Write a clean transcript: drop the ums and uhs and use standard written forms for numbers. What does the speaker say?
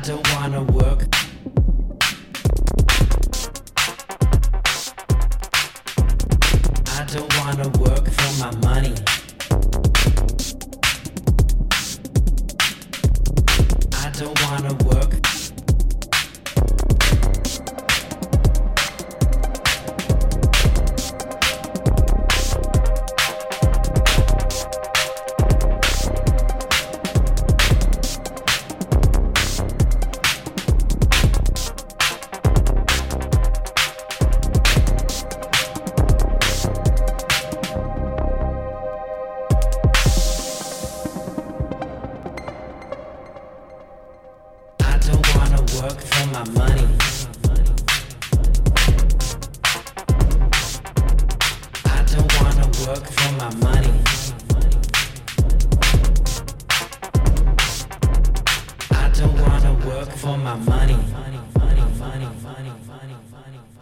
don't wanna work. I don't wanna work for my money. I don't wanna work. Work for my money. I don't wanna work for my money. I don't wanna work for my money. Money, money, money, money, money, money.